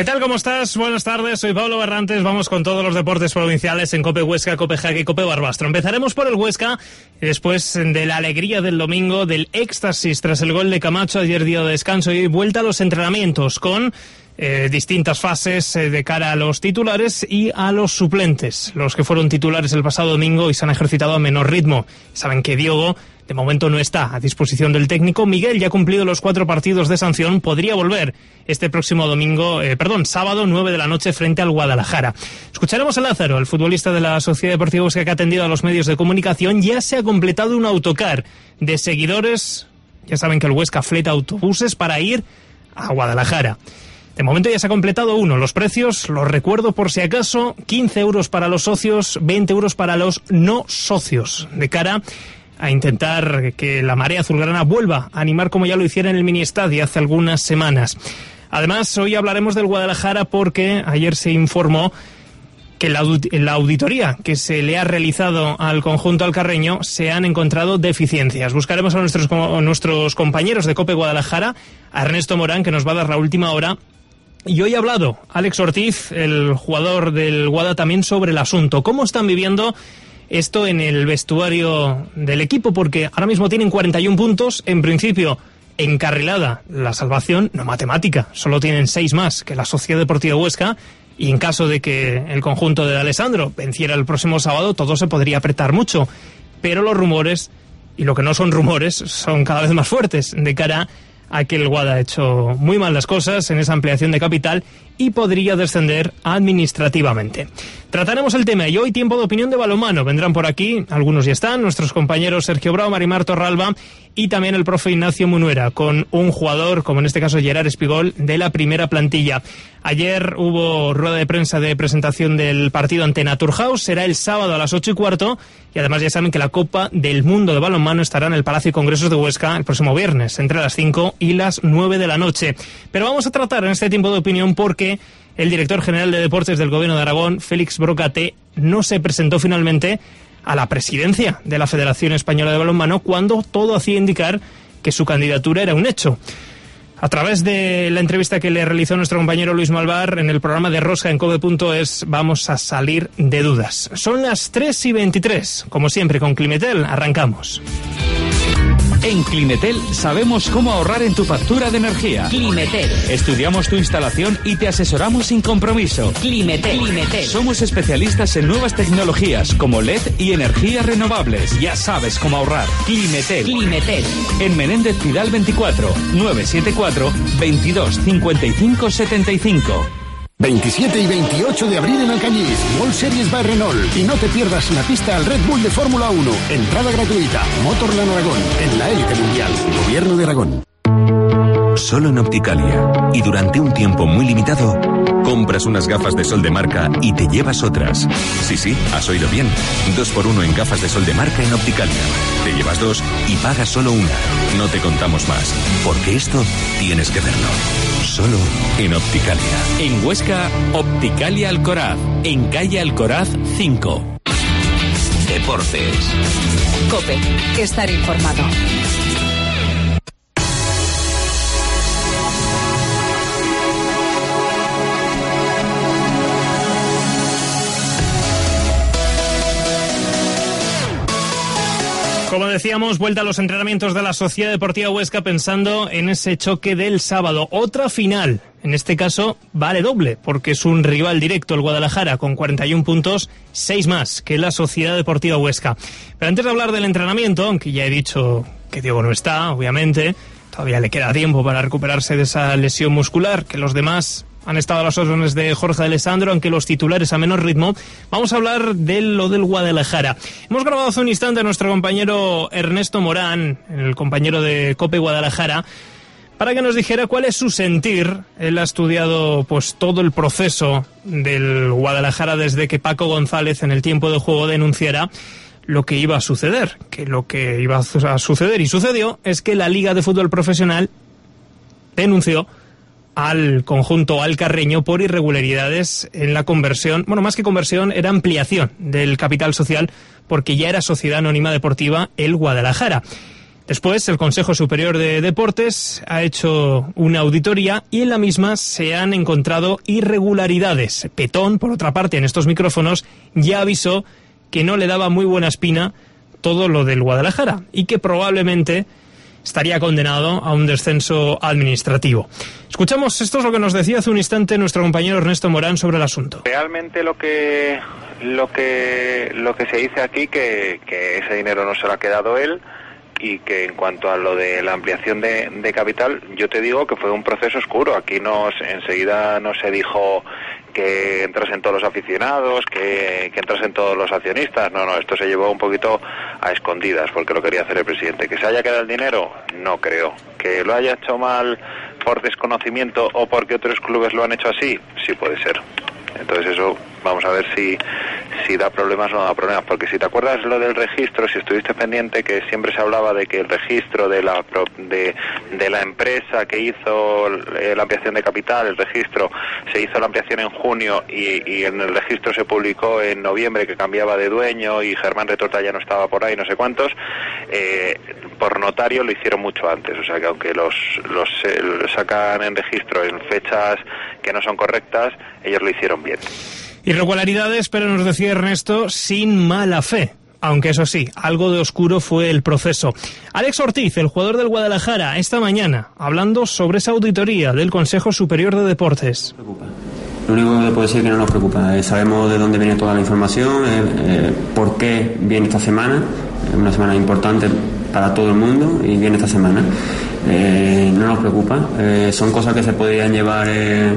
¿Qué tal? ¿Cómo estás? Buenas tardes, soy Pablo Barrantes. Vamos con todos los deportes provinciales en COPE Huesca, COPE Jaque y COPE Barbastro. Empezaremos por el Huesca, y después de la alegría del domingo, del éxtasis tras el gol de Camacho, ayer día de descanso y vuelta a los entrenamientos con distintas fases de cara a los titulares y a los suplentes. Los que fueron titulares el pasado domingo y se han ejercitado a menor ritmo. Saben que Diogo de momento no está a disposición del técnico. Miguel ya ha cumplido los 4 partidos de sanción. Podría volver este próximo sábado 9 de la noche frente al Guadalajara. Escucharemos a Lázaro, el futbolista de la Sociedad Deportiva Huesca que ha atendido a los medios de comunicación. Ya se ha completado un autocar de seguidores. Ya saben que el Huesca fleta autobuses para ir a Guadalajara. De momento ya se ha completado uno. Los precios, los recuerdo por si acaso, 15 euros para los socios, 20 euros para los no socios, de cara a intentar que la marea azulgrana vuelva a animar como ya lo hiciera en el miniestadio hace algunas semanas. Además, hoy hablaremos del Guadalajara porque ayer se informó que en la auditoría que se le ha realizado al conjunto alcarreño se han encontrado deficiencias. Buscaremos a nuestros compañeros de COPE Guadalajara, a Ernesto Morán, que nos va a dar la última hora. Y hoy ha hablado Alex Ortiz, el jugador del Guada, también sobre el asunto. ¿Cómo están viviendo esto en el vestuario del equipo? Porque ahora mismo tienen 41 puntos, en principio encarrilada la salvación, no matemática, solo tienen 6 más que la Sociedad Deportiva Huesca, y en caso de que el conjunto de Alessandro venciera el próximo sábado, todo se podría apretar mucho. Pero los rumores, y lo que no son rumores, son cada vez más fuertes de cara a que el Guada ha hecho muy mal las cosas en esa ampliación de capital y podría descender administrativamente. Trataremos el tema y hoy tiempo de opinión de balonmano. Vendrán por aquí, algunos ya están, nuestros compañeros Sergio Bravo, Marimar Torralba y también el profe Ignacio Munuera, con un jugador, como en este caso Gerard Espigol, de la primera plantilla. Ayer hubo rueda de prensa de presentación del partido ante Naturhaus, será el sábado a las 8:15, y además ya saben que la Copa del Mundo de Balonmano estará en el Palacio de Congresos de Huesca el próximo viernes, entre las 5 y las 9 de la noche. Pero vamos a tratar en este tiempo de opinión porque el director general de Deportes del Gobierno de Aragón, Félix Brocate, no se presentó finalmente a la presidencia de la Federación Española de Balonmano cuando todo hacía indicar que su candidatura era un hecho. A través de la entrevista que le realizó nuestro compañero Luis Malvar en el programa de Rosca en COPE.es, vamos a salir de dudas. Son las 3:23. Como siempre, con Climetel arrancamos. En Climetel sabemos cómo ahorrar en tu factura de energía. Climetel. Estudiamos tu instalación y te asesoramos sin compromiso. Climetel. Somos especialistas en nuevas tecnologías como LED y energías renovables. Ya sabes cómo ahorrar. Climetel. En Menéndez Pidal 24, 974 22 55 75. 27 y 28 de abril en Alcañiz, World Series by Renault. Y no te pierdas la pista al Red Bull de Fórmula 1. Entrada gratuita. Motorland Aragón, en la élite mundial. Gobierno de Aragón. Solo en Opticalia, y durante un tiempo muy limitado, compras unas gafas de sol de marca y te llevas otras. Sí, has oído bien. 2x1 en gafas de sol de marca en Opticalia. Te llevas 2 y pagas solo una. No te contamos más, porque esto tienes que verlo. Solo en Opticalia. En Huesca, Opticalia Alcoraz. En calle Alcoraz 5. Deportes. COPE. Estar informado. Como decíamos, vuelta a los entrenamientos de la Sociedad Deportiva Huesca pensando en ese choque del sábado. Otra final, en este caso vale doble, porque es un rival directo el Guadalajara con 41 puntos, 6 más que la Sociedad Deportiva Huesca. Pero antes de hablar del entrenamiento, aunque ya he dicho que Diego no está, obviamente, todavía le queda tiempo para recuperarse de esa lesión muscular, que los demás han estado a las órdenes de Jorge Alessandro, aunque los titulares a menor ritmo. Vamos a hablar de lo del Guadalajara. Hemos grabado hace un instante a nuestro compañero Ernesto Morán, el compañero de COPE Guadalajara, para que nos dijera cuál es su sentir. Él ha estudiado pues todo el proceso del Guadalajara desde que Paco González en el tiempo de juego denunciara lo que iba a suceder. Que lo que iba a suceder y sucedió es que la Liga de Fútbol Profesional denunció al conjunto alcarreño por irregularidades en la conversión, bueno, más que conversión, era ampliación del capital social, porque ya era sociedad anónima deportiva el Guadalajara. Después, el Consejo Superior de Deportes ha hecho una auditoría y en la misma se han encontrado irregularidades. Petón, por otra parte, en estos micrófonos, ya avisó que no le daba muy buena espina todo lo del Guadalajara y que probablemente estaría condenado a un descenso administrativo. Escuchamos, esto es lo que nos decía hace un instante nuestro compañero Ernesto Morán sobre el asunto. Realmente lo que se dice aquí que ese dinero no se lo ha quedado él, y que en cuanto a lo de la ampliación de capital, yo te digo que fue un proceso oscuro. Aquí enseguida no se dijo que entrasen todos los aficionados, que entrasen todos los accionistas. No, esto se llevó un poquito a escondidas porque lo quería hacer el presidente. ¿Que se haya quedado el dinero? No creo. ¿Que lo haya hecho mal por desconocimiento o porque otros clubes lo han hecho así? Sí puede ser. Entonces eso vamos a ver si da problemas o no da problemas, porque si te acuerdas lo del registro, si estuviste pendiente, que siempre se hablaba de que el registro de la empresa que hizo la ampliación de capital, el registro, se hizo la ampliación en junio y en el registro se publicó en noviembre que cambiaba de dueño y Germán Retorta ya no estaba por ahí, no sé cuántos, por notario lo hicieron mucho antes, o sea que aunque los sacan en registro en fechas que no son correctas, ellos lo hicieron bien. Irregularidades, pero nos decía Ernesto, sin mala fe. Aunque eso sí, algo de oscuro fue el proceso. Alex Ortiz, el jugador del Guadalajara, esta mañana, hablando sobre esa auditoría del Consejo Superior de Deportes. Lo único que puedo decir es que no nos preocupa. Sabemos de dónde viene toda la información, por qué viene esta semana. Es una semana importante para todo el mundo y viene esta semana. No nos preocupa. Son cosas que se podrían llevar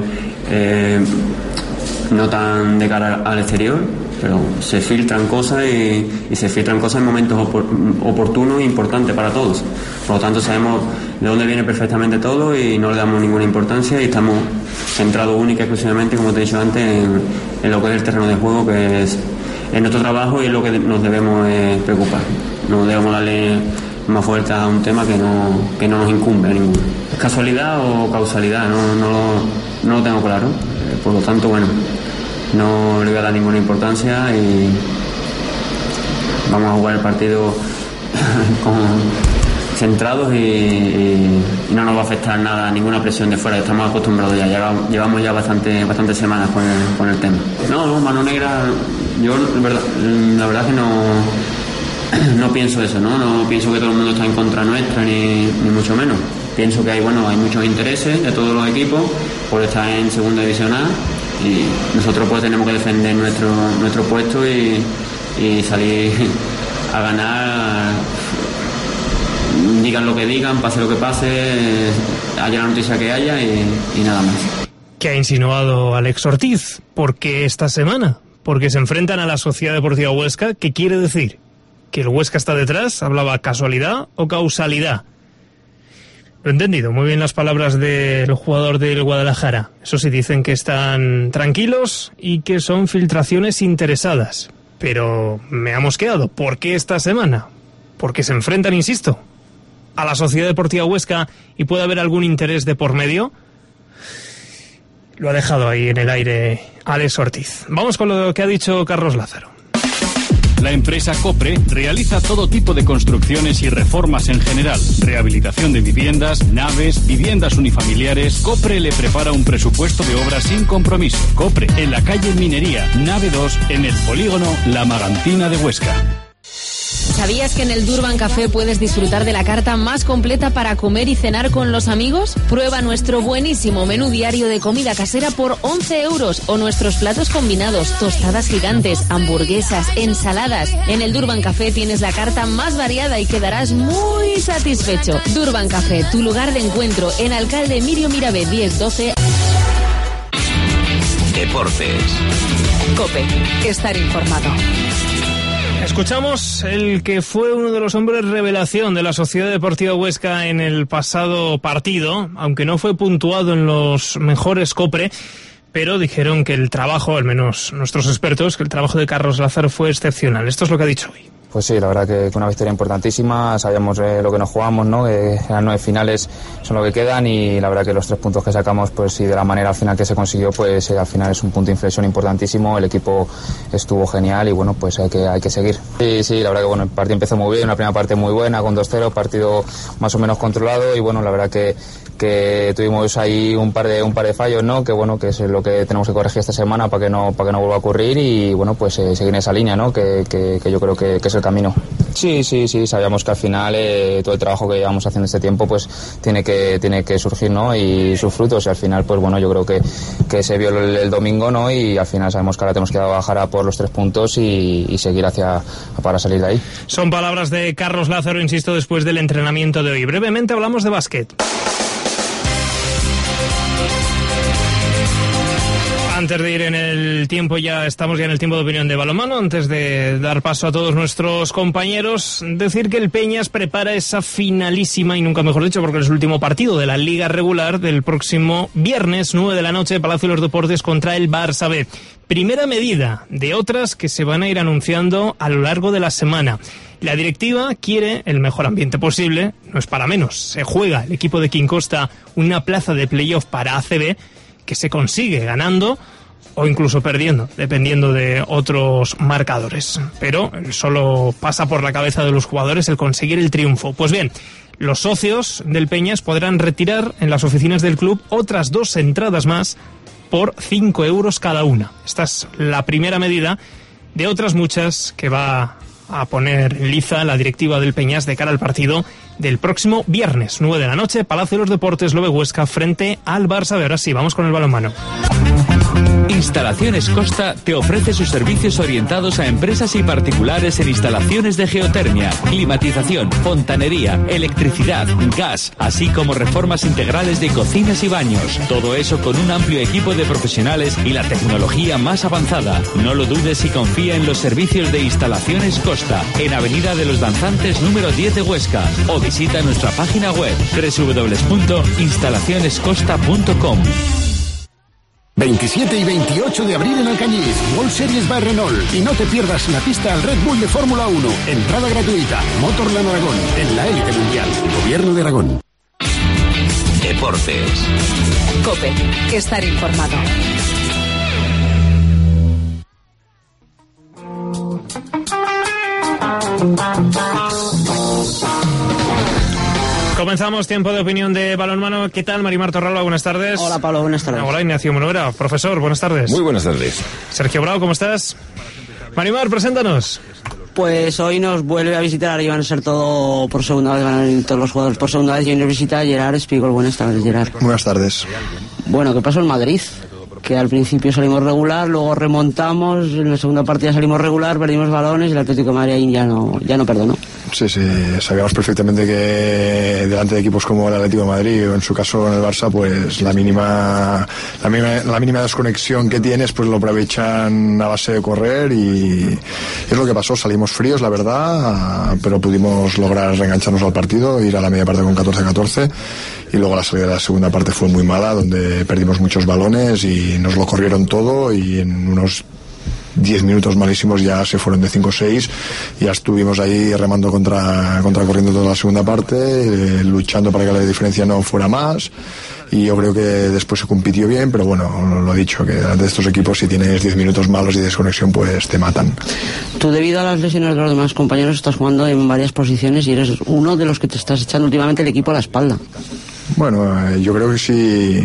no tan de cara al exterior, pero se filtran cosas y se filtran cosas en momentos oportunos e importantes para todos. Por lo tanto, sabemos de dónde viene perfectamente todo y no le damos ninguna importancia y estamos centrados única y exclusivamente, como te he dicho antes, en lo que es el terreno de juego, que es nuestro trabajo y es lo que nos debemos preocupar. No debemos darle más fuerza a un tema que no nos incumbe a ninguno. ¿Es casualidad o causalidad? No lo tengo claro. Por lo tanto, bueno, no le voy a dar ninguna importancia y vamos a jugar el partido centrados y no nos va a afectar nada, ninguna presión de fuera. Estamos acostumbrados ya, llevamos ya bastantes semanas con el tema. No, mano negra, yo la verdad que no pienso eso, no pienso que todo el mundo está en contra nuestra, ni mucho menos. Pienso que hay muchos intereses de todos los equipos por estar en segunda división A y nosotros pues tenemos que defender nuestro puesto y salir a ganar, digan lo que digan, pase lo que pase, haya la noticia que haya y nada más. ¿Qué ha insinuado Alex Ortiz? ¿Por qué esta semana? Porque se enfrentan a la Sociedad Deportiva Huesca. ¿Qué quiere decir? ¿Que el Huesca está detrás? ¿Hablaba casualidad o causalidad? Lo he entendido, muy bien las palabras del jugador del Guadalajara. Eso sí, dicen que están tranquilos y que son filtraciones interesadas. Pero me ha mosqueado. ¿Por qué esta semana? Porque se enfrentan, insisto, a la Sociedad Deportiva Huesca y puede haber algún interés de por medio. Lo ha dejado ahí en el aire Alex Ortiz. Vamos con lo que ha dicho Carlos Lázaro. La empresa Copre realiza todo tipo de construcciones y reformas en general. Rehabilitación de viviendas, naves, viviendas unifamiliares. Copre le prepara un presupuesto de obras sin compromiso. Copre, en la calle Minería, nave 2, en el polígono La Magantina de Huesca. ¿Sabías que en el Durban Café puedes disfrutar de la carta más completa para comer y cenar con los amigos? Prueba nuestro buenísimo menú diario de comida casera por 11 € o nuestros platos combinados, tostadas gigantes, hamburguesas, ensaladas. En el Durban Café tienes la carta más variada y quedarás muy satisfecho. Durban Café, tu lugar de encuentro, en Alcalde Mirio Mirabe 1012. Deportes. COPE. Estar informado. Escuchamos el que fue uno de los hombres revelación de la Sociedad Deportiva Huesca en el pasado partido, aunque no fue puntuado en los mejores Copre, pero dijeron que el trabajo, al menos nuestros expertos, que el trabajo de Carlos Lázaro fue excepcional. Esto es lo que ha dicho hoy. Pues sí, la verdad que una victoria importantísima. Sabíamos lo que nos jugamos, ¿no? Que las 9 finales son lo que quedan y la verdad que los 3 puntos que sacamos, pues y de la manera al final que se consiguió, pues al final es un punto de inflexión importantísimo. El equipo estuvo genial y bueno, pues hay que seguir. Sí, la verdad que bueno, el partido empezó muy bien, una primera parte muy buena con 2-0, partido más o menos controlado y bueno, la verdad que tuvimos ahí un par de fallos, ¿no? Que bueno, que es lo que tenemos que corregir esta semana para que no vuelva a ocurrir y bueno, pues seguir en esa línea, ¿no? Que yo creo que es el camino. Sí, sabíamos que al final todo el trabajo que llevamos haciendo este tiempo pues tiene que surgir, ¿no? Y sus frutos y al final pues bueno, yo creo que se vio el domingo, ¿no? Y al final sabemos que ahora tenemos que bajar a por los 3 puntos y seguir para salir de ahí. Son palabras de Carlos Lázaro, insisto, después del entrenamiento de hoy. Brevemente hablamos de básquet. Antes de ir en el tiempo, estamos en el tiempo de opinión de balonmano. Antes de dar paso a todos nuestros compañeros, decir que el Peñas prepara esa finalísima, y nunca mejor dicho, porque es el último partido de la Liga Regular del próximo viernes, 9 de la noche, Palacio de los Deportes contra el Barça B. Primera medida de otras que se van a ir anunciando a lo largo de la semana. La directiva quiere el mejor ambiente posible, no es para menos. Se juega el equipo de Quim Costa una plaza de playoff para ACB, que se consigue ganando o incluso perdiendo, dependiendo de otros marcadores. Pero solo pasa por la cabeza de los jugadores el conseguir el triunfo. Pues bien, los socios del Peñas podrán retirar en las oficinas del club otras 2 entradas más por 5 euros cada una. Esta es la primera medida de otras muchas que va a poner en liza la directiva del Peñas de cara al partido del próximo viernes, 9 de la noche, Palacio de los Deportes, Lobe Huesca, frente al Barça. Ahora sí, vamos con el balonmano. Instalaciones Costa te ofrece sus servicios orientados a empresas y particulares en instalaciones de geotermia, climatización, fontanería, electricidad, gas, así como reformas integrales de cocinas y baños. Todo eso con un amplio equipo de profesionales y la tecnología más avanzada. No lo dudes y confía en los servicios de Instalaciones Costa, en Avenida de los Danzantes número 10 de Huesca, o visita nuestra página web www.instalacionescosta.com. 27 y 28 de abril en Alcañiz, World Series by Renault. Y no te pierdas la pista al Red Bull de Fórmula 1. Entrada gratuita. Motorland Aragón, en la élite mundial. Gobierno de Aragón. Deportes. COPE. Estar informado. Comenzamos tiempo de opinión de balonmano. ¿Qué tal, Marimar Torralba? Buenas tardes. Hola, Pablo, buenas tardes. Hola, Ignacio Monovera. Profesor, buenas tardes. Muy buenas tardes. Sergio Bravo, ¿cómo estás? Marimar, preséntanos. Pues hoy nos vuelve a visitar y van a ser todo por segunda vez, van a venir todos los jugadores por segunda vez y hoy nos visita Gerard Espígol. Buenas tardes, Gerard. Buenas tardes. Bueno, ¿qué pasó en Madrid? Que al principio salimos regular, luego remontamos, en la segunda partida salimos regular, perdimos balones y el Atlético de Madrid ya no perdonó. Sí, sabíamos perfectamente que delante de equipos como el Atlético de Madrid o en su caso en el Barça, pues la mínima desconexión que tienes pues lo aprovechan a base de correr y es lo que pasó. Salimos fríos, la verdad, pero pudimos lograr reengancharnos al partido, ir a la media parte con 14-14 y luego la salida de la segunda parte fue muy mala, donde perdimos muchos balones y nos lo corrieron todo y en unos 10 minutos malísimos ya se fueron de 5-6 y ya estuvimos ahí remando contracorriendo toda la segunda parte, luchando para que la diferencia no fuera más y yo creo que después se compitió bien, pero bueno, lo dicho, que de estos equipos si tienes 10 minutos malos y desconexión pues te matan. Tú debido a las lesiones de los demás compañeros estás jugando en varias posiciones y eres uno de los que te estás echando últimamente el equipo a la espalda. Bueno, yo creo que sí,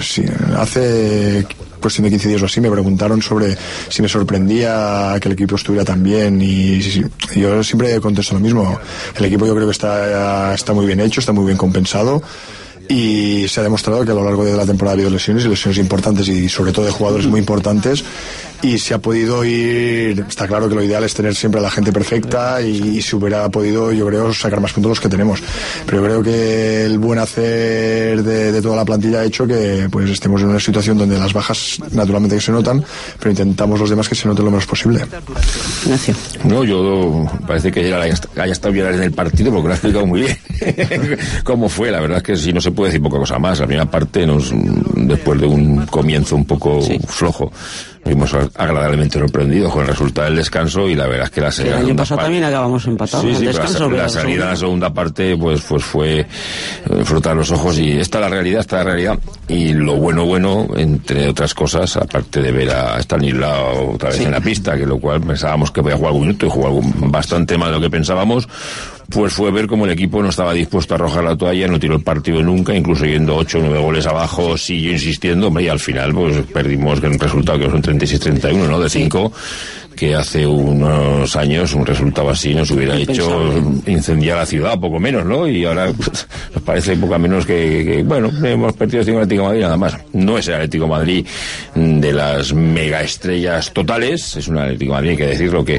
hace cuestión de 15 días o así me preguntaron sobre si me sorprendía que el equipo estuviera tan bien y yo siempre contesto lo mismo. El equipo yo creo que está muy bien hecho, está muy bien compensado y se ha demostrado que a lo largo de la temporada ha habido lesiones y lesiones importantes y sobre todo de jugadores muy importantes y se ha podido ir, está claro que lo ideal es tener siempre a la gente perfecta y se hubiera podido, yo creo, sacar más puntos los que tenemos, pero yo creo que el buen hacer de toda la plantilla ha hecho que pues estemos en una situación donde las bajas naturalmente que se notan, pero intentamos los demás que se noten lo menos posible. Ignacio. No, yo parece que haya estado bien en el partido porque lo ha explicado muy bien cómo fue. La verdad es que sí, no se puede decir poca cosa más. La primera parte nos después de un comienzo un poco flojo. Nos vimos agradablemente sorprendidos con el resultado del descanso y la verdad es que la salida... El año pasado también acabamos empatados en el descanso. La salida en la segunda parte pues fue frotar los ojos y esta es la realidad. Y lo bueno, entre otras cosas, aparte de ver a Stanislao otra vez en la pista, que lo cual pensábamos que podía jugar algún minuto y jugó bastante más de lo que pensábamos, pues fue ver cómo el equipo no estaba dispuesto a arrojar la toalla, no tiró el partido nunca, incluso yendo 8 o 9 goles abajo, siguió insistiendo, hombre, y al final pues perdimos un resultado que son 36-31, ¿no? De 5, que hace unos años un resultado así nos hubiera hecho incendiar la ciudad, poco menos, ¿no? Y ahora pues, nos parece poco menos que bueno, hemos perdido 5 Atlético de Madrid nada más. No es el Atlético de Madrid de las mega estrellas totales, es un Atlético de Madrid, hay que decirlo, que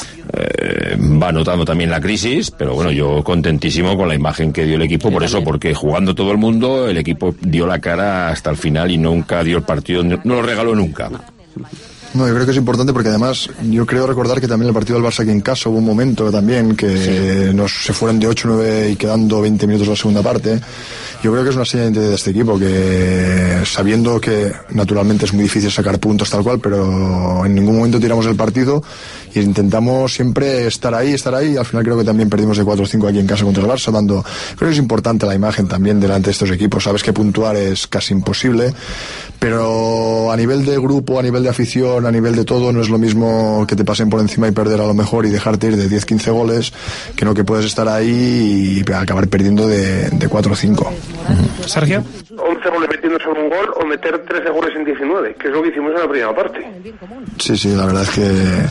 va notando también la crisis, pero bueno, yo contentísimo con la imagen que dio el equipo, por eso, porque jugando todo el mundo, el equipo dio la cara hasta el final y nunca dio el partido, no lo regaló nunca. No, yo creo que es importante porque además yo creo recordar que también el partido del Barça aquí en casa hubo un momento también que se fueron de 8-9 y quedando 20 minutos la segunda parte. Yo creo que es una señal de este equipo, que sabiendo que naturalmente es muy difícil sacar puntos tal cual, pero en ningún momento tiramos el partido y intentamos siempre estar ahí, y al final creo que también perdimos de 4-5 aquí en casa contra el Barça, creo que es importante la imagen también delante de estos equipos. Sabes que puntuar es casi imposible, pero a nivel de grupo, a nivel de afición, a nivel de todo, no es lo mismo que te pasen por encima y perder a lo mejor y dejarte ir de 10-15 goles, que no que puedes estar ahí y acabar perdiendo de 4-5. Sergio. 11 goles metiéndose en un gol o meter 13 goles en 19, que es lo que hicimos en la primera parte. Sí, la verdad es que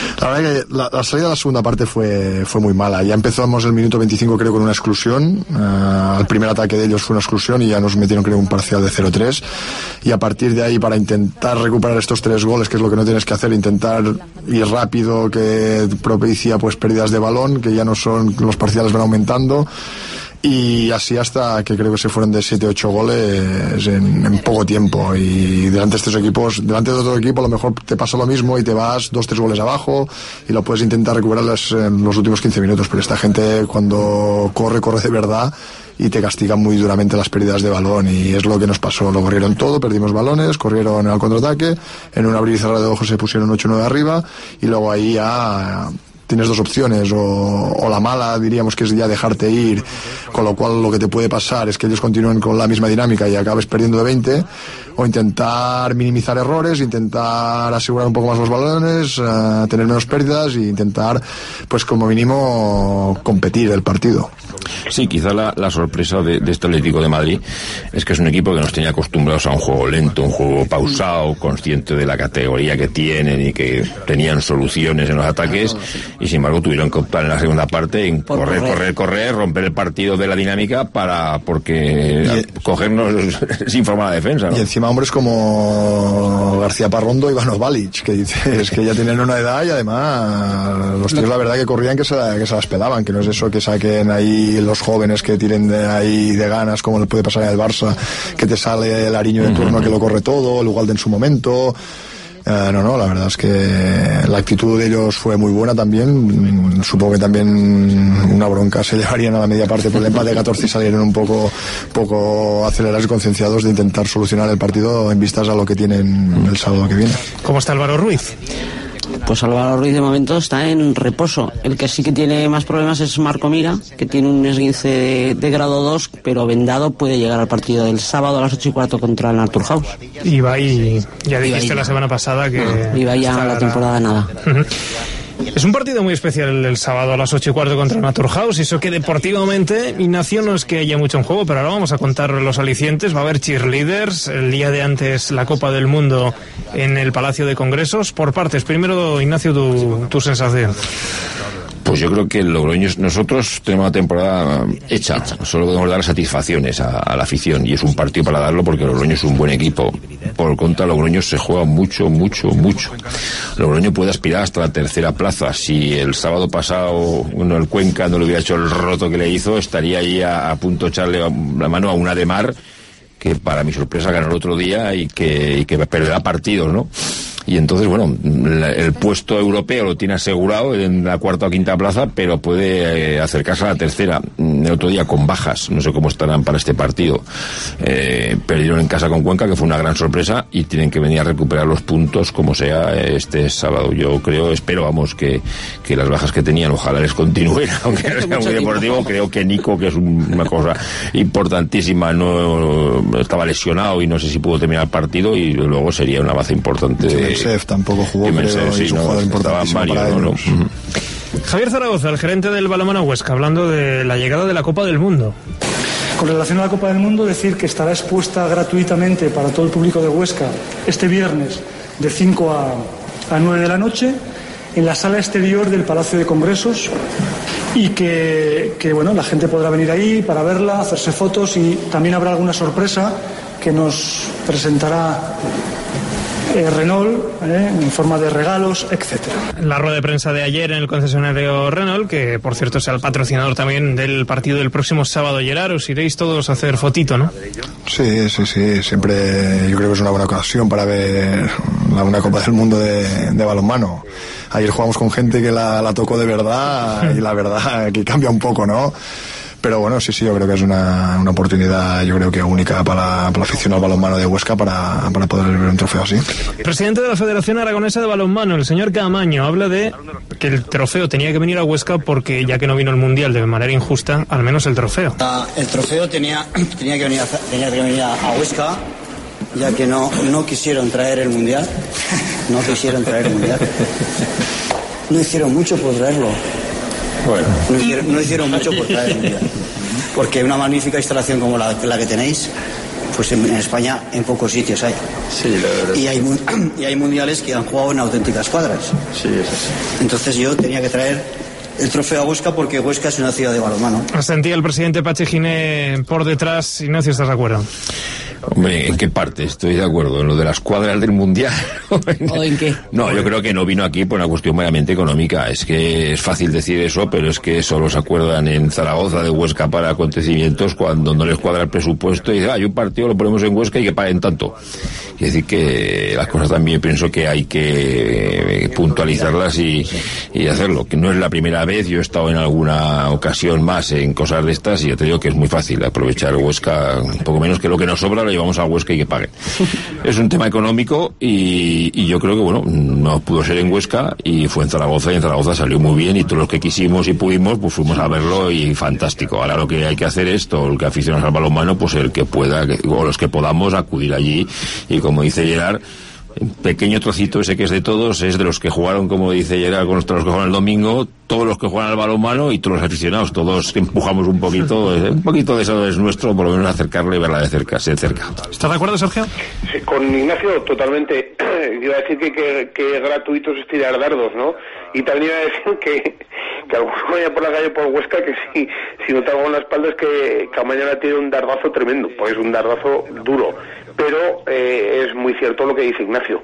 la salida de la segunda parte fue muy mala. Ya empezamos el minuto 25 creo con una exclusión, el primer ataque de ellos fue una exclusión y ya nos metieron creo un parcial de 0-3, y a partir de ahí, para intentar recuperar estos 3 goles, que es lo que no tienes que hacer, intentar ir rápido, que propicia pues pérdidas de balón, que ya no son, los parciales van aumentando. Y así hasta que creo que se fueron de 7-8 goles en poco tiempo. Y delante de estos equipos, delante de otro equipo, a lo mejor te pasa lo mismo y te vas 2-3 goles abajo y lo puedes intentar recuperar en los últimos 15 minutos. Pero esta gente, cuando corre de verdad y te castigan muy duramente las pérdidas de balón, y es lo que nos pasó. Lo corrieron todo, perdimos balones, corrieron al contraataque, en un abrir y cerrar de ojos se pusieron 8-9 arriba, y luego ahí ya tienes dos opciones, o la mala diríamos que es ya dejarte ir, con lo cual lo que te puede pasar es que ellos continúen con la misma dinámica y acabes perdiendo de 20, o intentar minimizar errores, intentar asegurar un poco más los balones, tener menos pérdidas e intentar, pues como mínimo, competir el partido. Sí, quizá la sorpresa de este Atlético de Madrid es que es un equipo que nos tenía acostumbrados a un juego lento, un juego pausado, consciente de la categoría que tienen y que tenían soluciones en los ataques, y sin embargo tuvieron que optar en la segunda parte en correr, romper el partido de la dinámica porque cogernos sin forma la defensa, ¿no? Y encima hombres como García Parrondo y Ivano Balic, que dices que ya tienen una edad, y además los tíos la verdad que corrían que se las pelaban, que no es eso que saquen ahí los jóvenes que tiren de ahí de ganas, como le puede pasar en el Barça, que te sale el Ariño de turno que lo corre todo, el Ugalde en su momento. No, la verdad es que la actitud de ellos fue muy buena también. Supongo que también una bronca se llevarían a la media parte por el empate de 14 y salieron un poco acelerados y concienciados de intentar solucionar el partido en vistas a lo que tienen el sábado que viene. ¿Cómo está Álvaro Ruiz? Pues Álvaro Ruiz de momento está en reposo. El que sí que tiene más problemas es Marco Mira, que tiene un esguince de grado 2, pero vendado, puede llegar al partido del sábado a las 8:15 contra el Naturhaus. Ibai, ya dijiste la semana pasada que... Ibai ya la temporada nada. Es un partido muy especial el sábado a las 8:15 contra el Naturhaus, y eso que deportivamente, Ignacio, no es que haya mucho en juego, pero ahora vamos a contar los alicientes. Va a haber cheerleaders, el día de antes la Copa del Mundo en el Palacio de Congresos. Por partes, primero, Ignacio, tu sensación. Pues yo creo que Logroño, nosotros tenemos la temporada hecha, solo podemos dar satisfacciones a la afición, y es un partido para darlo porque Logroño es un buen equipo. Por contra, Logroño se juega mucho. Logroño puede aspirar hasta la tercera plaza. Si el sábado pasado el Cuenca no le hubiera hecho el roto que le hizo, estaría ahí a punto de echarle la mano a un Ademar, que para mi sorpresa ganó el otro día y que perderá partidos, ¿no? y entonces, bueno, el puesto europeo lo tiene asegurado en la cuarta o quinta plaza, pero puede acercarse a la tercera. El otro día con bajas, no sé cómo estarán para este partido, perdieron en casa con Cuenca, que fue una gran sorpresa, y tienen que venir a recuperar los puntos como sea este sábado. Yo espero, vamos, que las bajas que tenían ojalá les continúen, aunque no sea muy deportivo. Creo que Nico, que es una cosa importantísima, no estaba lesionado y no sé si pudo terminar el partido, y luego sería una baza importante. Chef tampoco jugó, creo, sí, es un jugador importantísimo para ellos. Javier Zaragoza, el gerente del balonmano Huesca, hablando de la llegada de la Copa del Mundo. Con relación a la Copa del Mundo, decir que estará expuesta gratuitamente para todo el público de Huesca este viernes de 5 a 9 de la noche en la sala exterior del Palacio de Congresos, y que bueno, la gente podrá venir ahí para verla, hacerse fotos, y también habrá alguna sorpresa que nos presentará Renault en forma de regalos, etcétera. La rueda de prensa de ayer en el concesionario Renault, que por cierto es el patrocinador también del partido del próximo sábado. Gerard, os iréis todos a hacer fotito, ¿no? Sí, siempre yo creo que es una buena ocasión para ver una Copa del Mundo de balonmano. Ayer jugamos con gente que la tocó de verdad, y la verdad que cambia un poco, ¿no? Pero bueno, sí, yo creo que es una oportunidad, yo creo que única para la afición al balonmano de Huesca para poder ver un trofeo así. El presidente de la Federación Aragonesa de Balonmano, el señor Caamaño, habla de que el trofeo tenía que venir a Huesca porque, ya que no vino el Mundial de manera injusta, al menos el trofeo. El trofeo tenía que venir a Huesca, ya que no quisieron traer el Mundial. No hicieron mucho por traerlo. Bueno. No hicieron mucho por traer el Mundial. Porque una magnífica instalación como la que tenéis, pues en España en pocos sitios hay. Sí, la verdad. Y hay mundiales que han jugado en auténticas cuadras. Sí, es así. Entonces yo tenía que traer el trofeo a Huesca porque Huesca es una ciudad de balonmano. Sentía el presidente Pachi Giné por detrás. Ignacio, ¿estás de acuerdo? Hombre, ¿en qué parte estoy de acuerdo? ¿En lo de las cuadras del Mundial? ¿O en qué? No, yo creo que no vino aquí por una cuestión meramente económica. Es que es fácil decir eso, pero es que solo se acuerdan en Zaragoza de Huesca para acontecimientos cuando no les cuadra el presupuesto y dicen, hay un partido, lo ponemos en Huesca y que paguen tanto. Es decir, que las cosas también pienso que hay que puntualizarlas y hacerlo. Que no es la primera vez, yo he estado en alguna ocasión más en cosas de estas y yo te digo que es muy fácil aprovechar Huesca, un poco menos que lo que nos sobra lo llevamos a Huesca y que pague. Es un tema económico y yo creo que bueno, no pudo ser en Huesca y fue en Zaragoza, y en Zaragoza salió muy bien y todos los que quisimos y pudimos pues fuimos a verlo y fantástico. Ahora lo que hay que hacer es todo el que aficionados al balonmano, pues el que pueda o los que podamos acudir allí y como dice Gerard, un pequeño trocito ese que es de todos, es de los que jugaron, como dice Gerard, con los que jugaron el domingo, todos los que juegan al balonmano y todos los aficionados, todos empujamos un poquito de eso es nuestro, por lo menos acercarlo y verla de cerca. ¿Estás de acuerdo, Sergio? Sí, con Ignacio, totalmente. Iba a decir que gratuito es tirar dardos, ¿no? Y también iba a decir que alguno vaya por la calle por Huesca, que si no te hago en la espalda es que mañana tiene un dardazo tremendo, pues es un dardazo duro. Pero es muy cierto lo que dice Ignacio,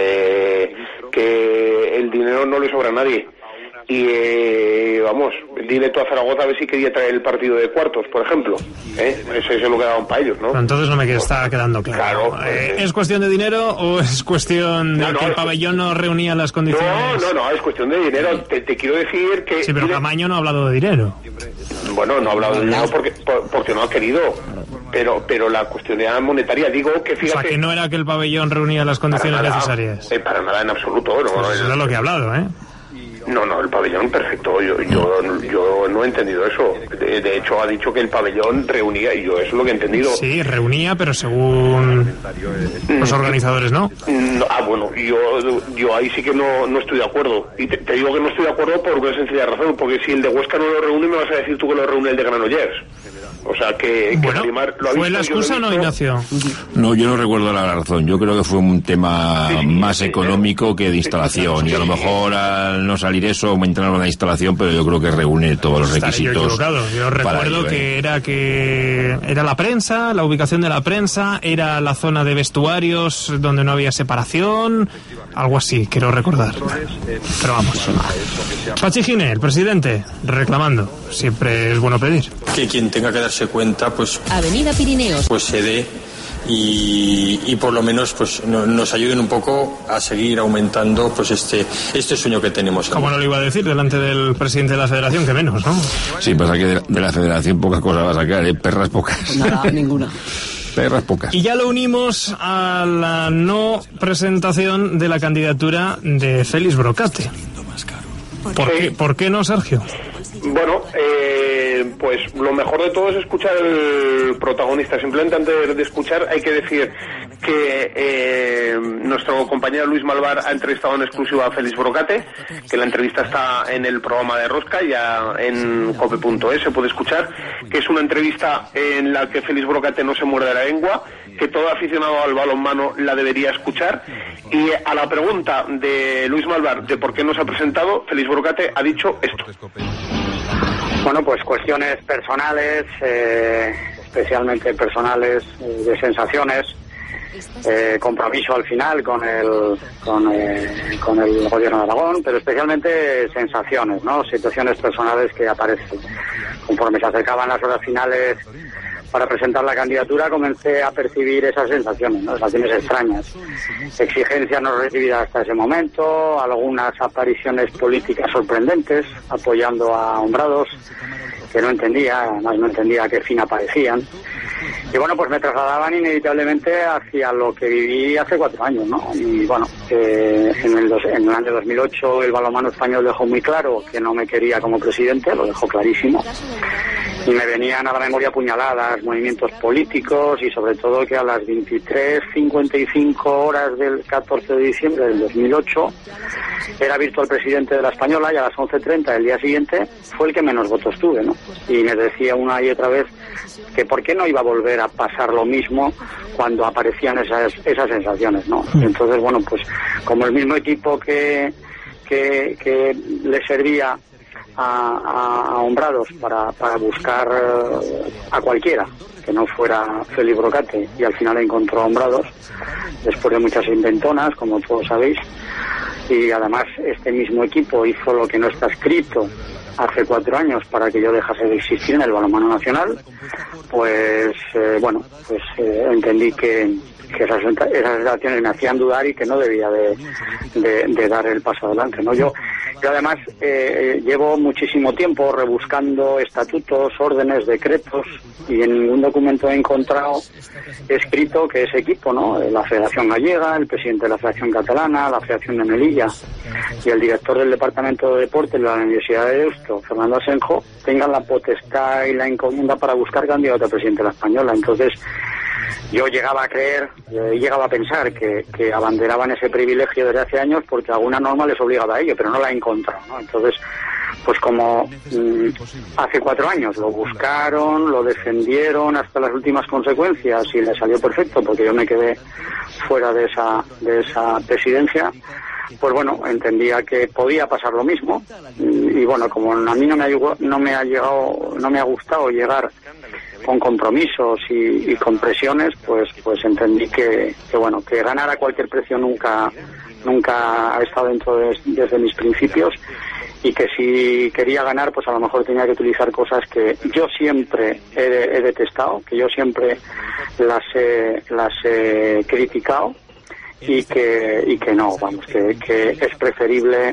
que el dinero no le sobra a nadie. Y vamos, dile tú a Zaragoza a ver si quería traer el partido de cuartos, por ejemplo. Eso es lo que daban para ellos, ¿no? Pero entonces no me está quedando claro. ¿Es cuestión de dinero o es cuestión de que el pabellón no reunía las condiciones? No, es cuestión de dinero. Te quiero decir que... Sí, pero Caamaño no ha hablado de dinero. Bueno, no ha hablado de dinero porque no ha querido. Pero la cuestión era monetaria, digo que fíjate... O sea, que no era que el pabellón reunía las condiciones necesarias. Para nada, en absoluto. Pues eso es lo que ha hablado, ¿eh? No, el pabellón perfecto. Yo no he entendido eso. De hecho, ha dicho que el pabellón reunía, y yo eso es lo que he entendido. Sí, reunía, pero según los organizadores, ¿no? Bueno, yo ahí sí que no estoy de acuerdo. Y te digo que no estoy de acuerdo por una sencilla razón, porque si el de Huesca no lo reúne, me vas a decir tú que lo reúne el de Granollers. O sea, que bueno, ¿fue la excusa o no, Ignacio? No, yo no recuerdo la razón. Yo creo que fue un tema más económico que de instalación. Y a lo mejor al no salir eso, aumentaron la instalación, pero yo creo que reúne todos los requisitos. Yo recuerdo que era la prensa, la ubicación de la prensa, era la zona de vestuarios donde no había separación, algo así, quiero recordar. Pero vamos. Pachi Giné, el presidente, reclamando. Siempre es bueno pedir. Que quien tenga que darse cuenta, pues... Avenida Pirineos. Pues se dé y por lo menos pues nos ayuden un poco a seguir aumentando pues este sueño que tenemos. ¿Cómo no lo iba a decir delante del presidente de la federación? Que menos, ¿no? Sí, pasa que de la federación pocas cosas va a sacar, perras pocas. Nada, ninguna. Perras pocas. Y ya lo unimos a la no presentación de la candidatura de Félix Brocate. ¿Por qué no, Sergio? Bueno, pues lo mejor de todo es escuchar el protagonista. Simplemente antes de escuchar hay que decir que nuestro compañero Luis Malvar ha entrevistado en exclusiva a Félix Brocate, que la entrevista está en el programa de Rosca, ya en cope.es, se puede escuchar, que es una entrevista en la que Félix Brocate no se muerde la lengua, que todo aficionado al balonmano la debería escuchar, y a la pregunta de Luis Malvar de por qué no se ha presentado, Félix Brocate ha dicho esto. Bueno, pues cuestiones personales, especialmente personales, de sensaciones, compromiso al final con el gobierno de Aragón, pero especialmente sensaciones, ¿no? Situaciones personales que aparecen. Conforme se acercaban las horas finales para presentar la candidatura, comencé a percibir esas sensaciones, ¿no? Sensaciones extrañas. Exigencias no recibidas hasta ese momento, algunas apariciones políticas sorprendentes, apoyando a Hombrados, que no entendía, además no entendía a qué fin aparecían. Y bueno, pues me trasladaban inevitablemente hacia lo que viví hace 4 años, ¿no? Y bueno, en el año 2008 el balonmano español dejó muy claro que no me quería como presidente, lo dejó clarísimo. Y me venían a la memoria puñaladas, movimientos políticos y sobre todo que a las 23:55 horas del 14 de diciembre del 2008 era visto el presidente de la Española y a las 11:30 del día siguiente fue el que menos votos tuve, ¿no? Y me decía una y otra vez que por qué no iba a volver a pasar lo mismo cuando aparecían esas sensaciones, ¿no? Y entonces, bueno, pues como el mismo equipo que le servía a Hombrados para buscar a cualquiera que no fuera Félix Brocate, y al final encontró a Hombrados después de muchas inventonas, como todos sabéis, y además este mismo equipo hizo lo que no está escrito hace 4 años para que yo dejase de existir en el balonmano nacional, pues entendí que esas sensaciones me hacían dudar y que no debía de dar el paso adelante, ¿no? Yo además llevo muchísimo tiempo rebuscando estatutos, órdenes, decretos, y en ningún documento he encontrado escrito que ese equipo, ¿no? La Federación Gallega, el presidente de la Federación Catalana, la Federación de Melilla y el director del Departamento de Deportes de la Universidad de Deusto, Fernando Asenjo, tengan la potestad y la encomienda para buscar candidato a presidente de la Española. Entonces yo llegaba a creer, llegaba a pensar que abanderaban ese privilegio desde hace años porque alguna norma les obligaba a ello, pero no la he encontrado, ¿no? Entonces, pues como hace 4 años lo buscaron, lo defendieron hasta las últimas consecuencias y les salió perfecto porque yo me quedé fuera de esa presidencia, pues bueno, entendía que podía pasar lo mismo, y bueno, como a mí no me ha gustado llegar con compromisos y con presiones, pues entendí que ganar a cualquier precio nunca ha estado desde mis principios, y que si quería ganar, pues a lo mejor tenía que utilizar cosas que yo siempre he detestado, que yo siempre las he criticado, y que no, vamos, que es preferible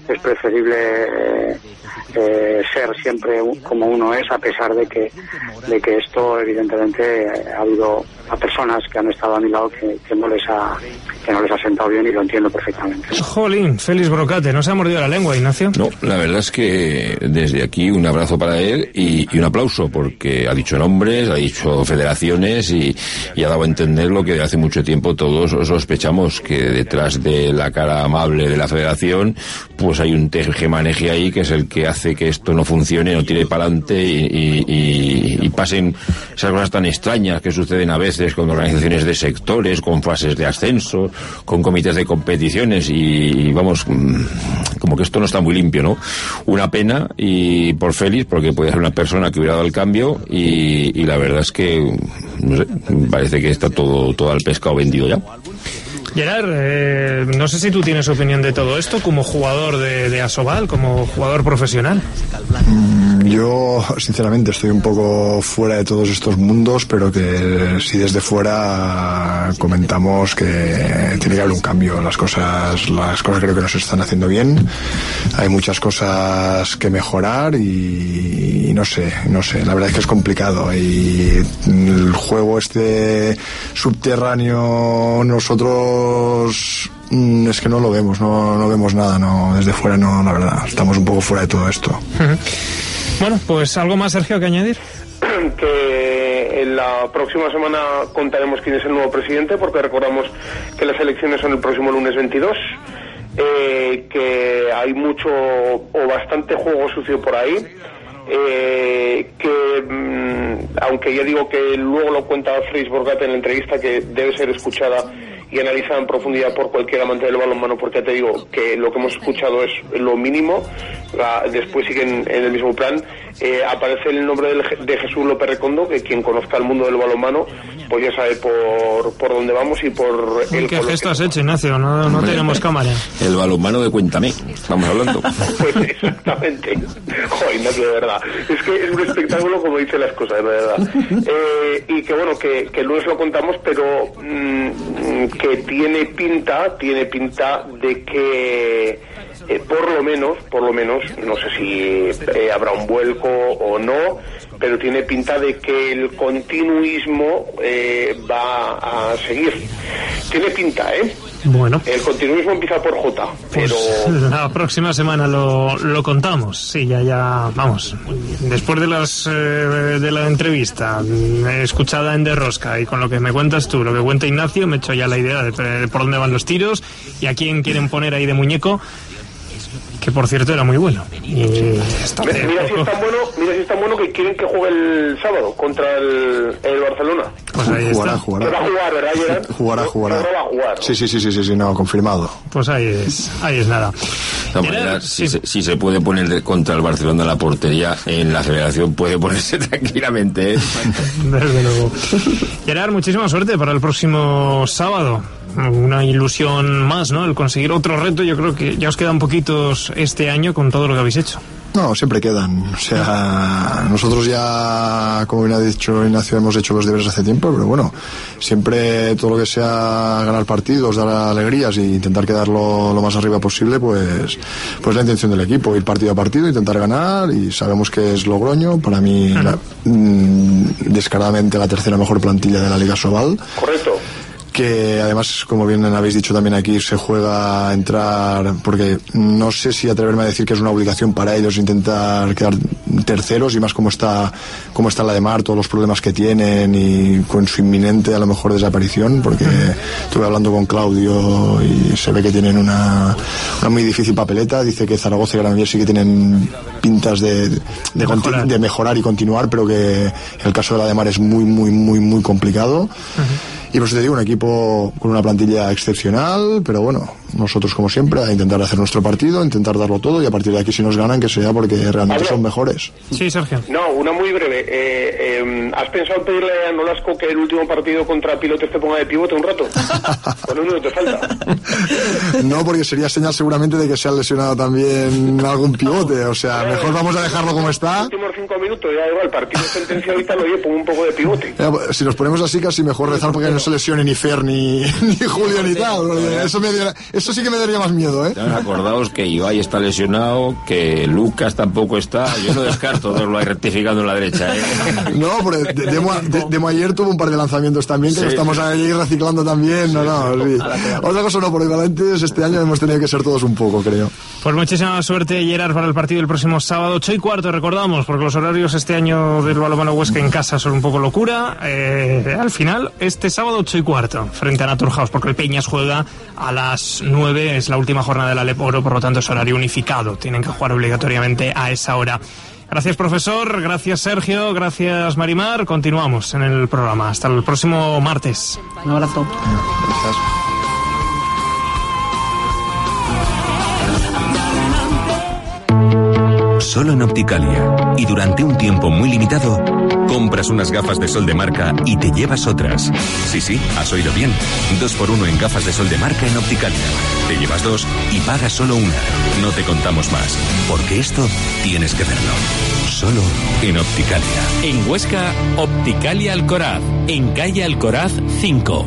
ser siempre como uno es, a pesar de que esto evidentemente ha habido a personas que han estado a mi lado que no les ha sentado bien, y lo entiendo perfectamente. Jolín, Félix Brocate, ¿no se ha mordido la lengua, Ignacio? No, la verdad es que desde aquí un abrazo para él y un aplauso, porque ha dicho nombres, ha dicho federaciones y ha dado a entender lo que de hace mucho tiempo todos sospechamos, que detrás de la cara amable de la federación pues hay un tejemaneje ahí que es el que hace que esto no funcione, no tire para adelante y pasen esas cosas tan extrañas que suceden a veces con organizaciones de sectores, con fases de ascenso, con comités de competiciones, y vamos, como que esto no está muy limpio, ¿no? Una pena, y por Félix, porque puede ser una persona que hubiera dado el cambio, y la verdad es que no sé, parece que está todo al pescado vendido ya. Gerard, no sé si tú tienes opinión de todo esto como jugador de Asobal, como jugador profesional. Yo, sinceramente, estoy un poco fuera de todos estos mundos, pero que si desde fuera comentamos que tiene que haber un cambio. Las cosas creo que no se están haciendo bien. Hay muchas cosas que mejorar y no sé. La verdad es que es complicado. Y el juego este subterráneo, nosotros es que no lo vemos, no vemos nada, no, desde fuera no, la verdad, estamos un poco fuera de todo esto. Bueno, pues algo más, Sergio, que añadir. Que en la próxima semana contaremos quién es el nuevo presidente, porque recordamos que las elecciones son el próximo lunes 22, que hay mucho o bastante juego sucio por ahí, que aunque ya digo que luego lo cuenta Fritz Borgat en la entrevista, que debe ser escuchada y analizada en profundidad por cualquier amante del balonmano, porque ya te digo que lo que hemos escuchado es lo mínimo. Después siguen en el mismo plan. Aparece el nombre de Jesús López Recondo, que quien conozca el mundo del balonmano pues ya sabe por dónde vamos y por el... ¿Qué gesto has hecho, Ignacio? No tenemos cámara. El balonmano de Cuéntame, estamos hablando. Pues exactamente. Joder, Ignacio, de verdad. Es que es un espectáculo como dice las cosas, de verdad. Y que bueno, que luego lo contamos, pero que tiene pinta de que por lo menos, no sé si habrá un vuelco o no, pero tiene pinta de que el continuismo va a seguir. Tiene pinta, Bueno. El continuismo empieza por J, pero... Pues la próxima semana lo contamos. Sí, ya, vamos. Después de la entrevista escuchada en Derrosca y con lo que me cuentas tú, lo que cuenta Ignacio, me he hecho ya la idea de por dónde van los tiros y a quién quieren poner ahí de muñeco, que por cierto era muy bueno. Y mira si es tan bueno que quieren que juegue el sábado contra el Barcelona. Pues ahí jugará. está. Va a jugar, ¿verdad, Gerard? Jugará. Va a jugar. Sí, no, confirmado. Pues ahí es nada. De todas maneras, si se puede poner contra el Barcelona la portería, en la Federación puede ponerse tranquilamente, Desde luego. Gerard, muchísima suerte para el próximo sábado. Una ilusión más, ¿no? El conseguir otro reto. Yo creo que ya os quedan poquitos este año con todo lo que habéis hecho. No, siempre quedan. O sea, nosotros ya, como bien ha dicho Ignacio, hemos hecho los deberes hace tiempo, pero bueno, siempre todo lo que sea ganar partidos, dar alegrías e intentar quedarlo lo más arriba posible, pues la intención del equipo, ir partido a partido, intentar ganar, y sabemos que es Logroño, para mí descaradamente la tercera mejor plantilla de la Liga Asobal. Correcto. Que además, como bien habéis dicho también aquí, se juega a entrar, porque no sé si atreverme a decir que es una obligación para ellos intentar quedar terceros, y más como está la de Mar, todos los problemas que tienen y con su inminente a lo mejor desaparición, porque estuve hablando con Claudio y se ve que tienen una muy difícil papeleta. Dice que Zaragoza y Granollers sí que tienen pintas de mejorar y continuar, pero que el caso de la de Mar es muy complicado. Y por eso te digo, un equipo con una plantilla excepcional, pero bueno, nosotros como siempre a intentar hacer nuestro partido, intentar darlo todo, y a partir de aquí si nos ganan que sea porque realmente son mejores. Sí, Sergio. No, una muy breve. ¿Has pensado en pedirle a Nolasco que el último partido contra Pilotes te ponga de pivote un rato? Con un minuto te falta. No, porque sería señal seguramente de que se ha lesionado también algún pivote, o sea, mejor vamos a dejarlo como está. Los últimos 5 minutos, ya igual, partido sentenciado y tal, oye, pongo un poco de pivote. Si nos ponemos así, casi mejor rezar porque no se lesione ni Fer ni Julio ni tal. Eso sí que me daría más miedo, Acordaos que Ibai está lesionado, que Lucas tampoco está. Yo no descarto verlo ahí rectificando en la derecha, No, porque Demo ayer tuvo un par de lanzamientos también, que lo estamos ahí reciclando también. Sí. Otra cosa no, porque Valentes este año hemos tenido que ser todos un poco, creo. Pues muchísima suerte, Gerard, para el partido del próximo sábado, 8:15, recordamos, porque los horarios este año del balonmano Huesca en casa son un poco locura. Al final, este sábado 8:15, frente a Naturhaus, porque el Peñas juega a las 9, es la última jornada del Alep Oro, por lo tanto es horario unificado, tienen que jugar obligatoriamente a esa hora. Gracias, profesor, gracias, Sergio, gracias, Marimar, continuamos en el programa, hasta el próximo martes. Un abrazo. Gracias. Solo en Opticalia. Y durante un tiempo muy limitado, compras unas gafas de sol de marca y te llevas otras. Sí, has oído bien. 2x1 en gafas de sol de marca en Opticalia. Te llevas 2 y pagas solo una. No te contamos más, porque esto tienes que verlo. Solo en Opticalia. En Huesca, Opticalia Alcoraz. En calle Alcoraz 5.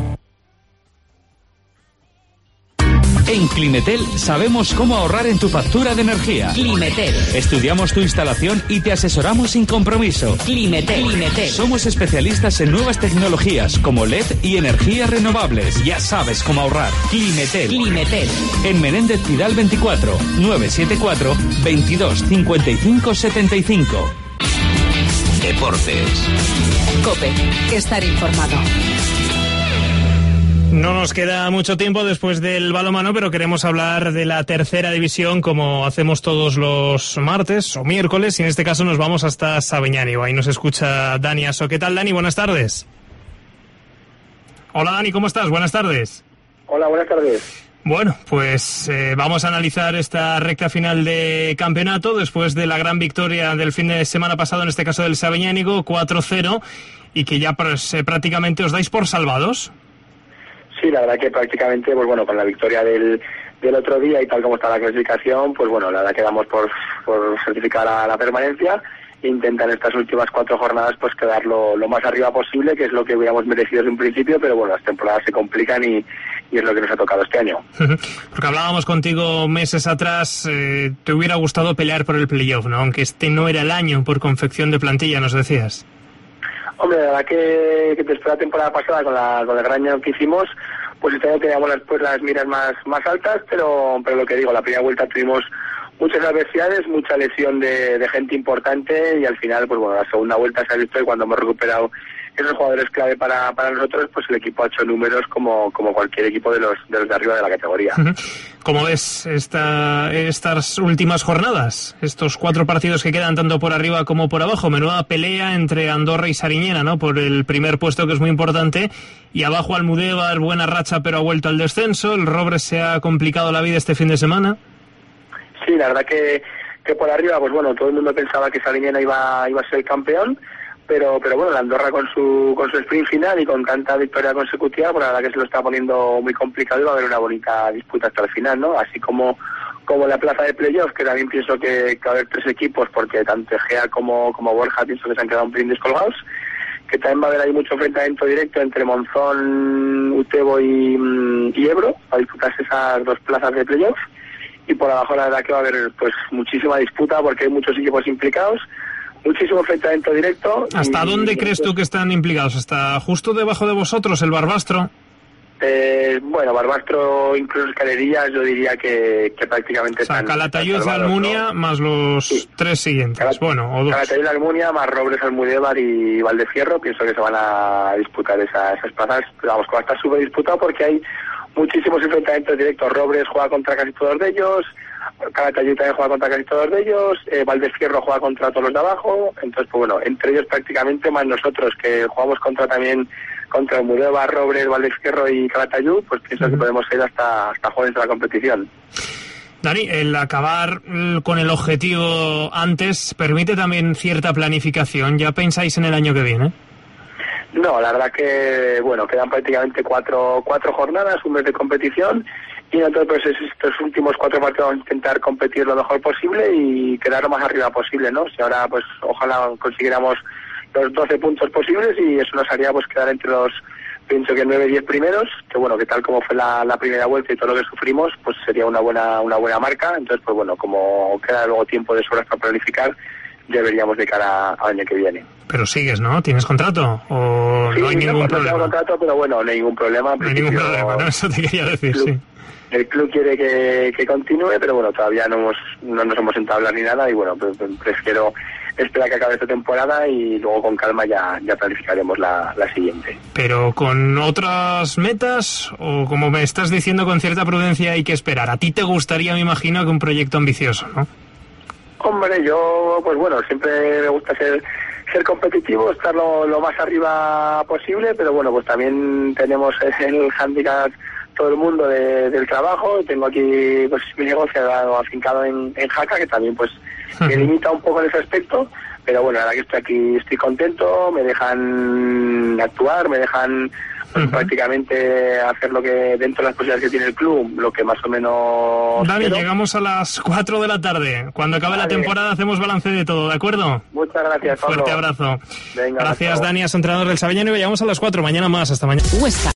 En Climetel sabemos cómo ahorrar en tu factura de energía. Climetel. Estudiamos tu instalación y te asesoramos sin compromiso. Climetel. Somos especialistas en nuevas tecnologías como LED y energías renovables. Ya sabes cómo ahorrar. Climetel. En Menéndez Pidal 24, 974 22 55 75. Deportes. COPE. Estar informado. No nos queda mucho tiempo después del balonmano, pero queremos hablar de la tercera división como hacemos todos los martes o miércoles, y en este caso nos vamos hasta Sabiñánigo. Ahí nos escucha Dani Aso. ¿Qué tal, Dani? Buenas tardes. Hola, Dani, ¿cómo estás? Buenas tardes. Hola, buenas tardes. Bueno, pues vamos a analizar esta recta final de campeonato después de la gran victoria del fin de semana pasado, en este caso del Sabiñánigo, 4-0, y que ya pues, prácticamente os dais por salvados. Sí, la verdad que prácticamente, pues bueno, con la victoria del otro día y tal como está la clasificación, pues bueno, la verdad que damos por certificar la permanencia. Intentan estas últimas 4 jornadas pues quedar lo más arriba posible, que es lo que hubiéramos merecido desde un principio, pero bueno, las temporadas se complican y es lo que nos ha tocado este año. Porque hablábamos contigo meses atrás, te hubiera gustado pelear por el playoff, ¿no? Aunque este no era el año por confección de plantilla, nos decías. Hombre, la verdad que después de la temporada pasada, con el gran año que hicimos, pues este año teníamos las miras más altas, pero lo que digo, la primera vuelta tuvimos muchas adversidades, mucha lesión de gente importante, y al final, pues bueno, la segunda vuelta se ha visto, y cuando hemos recuperado esos jugadores clave para nosotros, pues el equipo ha hecho números como cualquier equipo de los de arriba de la categoría. ¿Cómo ves estas últimas jornadas? Estos 4 partidos que quedan tanto por arriba como por abajo. Menuda pelea entre Andorra y Sariñena, ¿no? Por el primer puesto, que es muy importante. Y abajo Almudévar, buena racha, pero ha vuelto al descenso. El Robres se ha complicado la vida este fin de semana. Sí, la verdad que por arriba, pues bueno, todo el mundo pensaba que Sariñena iba a ser el campeón. Pero bueno, la Andorra con su sprint final y con tanta victoria consecutiva, pues la verdad que se lo está poniendo muy complicado, y va a haber una bonita disputa hasta el final, ¿no? Así como la plaza de playoff, que también pienso que va a haber 3 equipos, porque tanto Egea como Borja pienso que se han quedado un pelín descolgados, que también va a haber ahí mucho enfrentamiento directo entre Monzón, Utebo y Ebro, a disputarse esas 2 plazas de playoff. Y por abajo la verdad que va a haber pues muchísima disputa, porque hay muchos equipos implicados, muchísimo enfrentamiento directo. ¿Hasta dónde crees tú que están implicados? ¿Hasta justo debajo de vosotros, el Barbastro? Bueno, Barbastro, incluso Escalerillas, yo diría que prácticamente o sea, están... Calatayud, Almunia, ¿no? Más los 3 siguientes, o 2. Calatayud, Almunia, más Robres, Almudévar y Valdefierro, pienso que se van a disputar esas plazas. Pero vamos, que va a estar súper disputado porque hay muchísimos enfrentamientos directos. Robres juega contra casi todos de ellos, Calatayud también juega contra casi todos de ellos, Valdefierro juega contra todos los de abajo. Entonces, pues bueno, entre ellos prácticamente, más nosotros, que jugamos contra Almudévar, Robres, Valdefierro y Calatayud, pues pienso que podemos ir hasta jóvenes de la competición. Dani, el acabar con el objetivo antes permite también cierta planificación. ¿Ya pensáis en el año que viene? No, la verdad que, bueno, quedan prácticamente cuatro jornadas, un mes de competición, y nosotros pues estos últimos 4 partidos vamos a intentar competir lo mejor posible y quedar lo más arriba posible, ¿no? Si ahora, pues, ojalá consiguiéramos los 12 puntos posibles, y eso nos haría pues quedar entre los, pienso que 9-10 primeros, que bueno, que tal como fue la primera vuelta y todo lo que sufrimos, pues sería una buena marca. Entonces, pues bueno, como queda luego tiempo de sobras para planificar, ya veríamos de cara al año que viene. Pero sigues, ¿no? ¿Tienes contrato? ¿O sí, no hay ningún problema? No tengo contrato, pero bueno, no hay ningún problema. No hay ningún problema, ¿no? Eso te quería decir, sí. El club quiere que continúe, pero bueno, todavía no nos hemos sentado a hablar ni nada, y bueno, prefiero esperar que acabe esta temporada y luego con calma ya planificaremos la siguiente. ¿Pero con otras metas, o como me estás diciendo, con cierta prudencia hay que esperar? A ti te gustaría, me imagino, que un proyecto ambicioso, ¿no? Hombre, yo, pues bueno, siempre me gusta ser competitivo, estar lo más arriba posible, pero bueno, pues también tenemos el hándicap todo el mundo del trabajo. Tengo aquí pues mi negocio afincado en Jaca, que también pues me limita un poco en ese aspecto, pero bueno, ahora que estoy aquí estoy contento, me dejan actuar, me dejan pues, prácticamente hacer lo que dentro de las posibilidades que tiene el club, lo que más o menos David, quiero. llegamos a las 4 de la tarde. Cuando acabe la temporada hacemos balance de todo, ¿de acuerdo? Muchas gracias, Pablo. Fuerte abrazo. Venga, Gracias, Dani, entrenador del Sabeñano, y vayamos a las 4, mañana más, hasta mañana. Huesca.